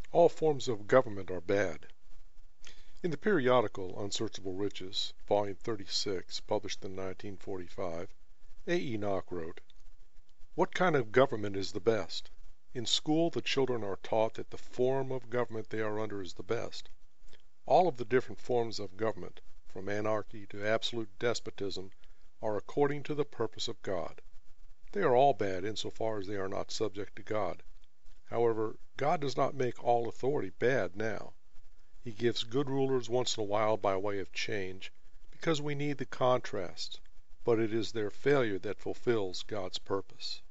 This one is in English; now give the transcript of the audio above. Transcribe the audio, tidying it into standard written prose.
All forms of government are bad. In the periodical Unsearchable Riches, volume 36, published in 1945, A. Enoch wrote, "What kind of government is the best? In school the children are taught that the form of government they are under is the best. All of the different forms of government, from anarchy to absolute despotism, are according to the purpose of God. They are all bad in so far as they are not subject to God. However, God does not make all authority bad now. He gives good rulers once in a while by way of change, because we need the contrasts, but it is their failure that fulfills God's purpose."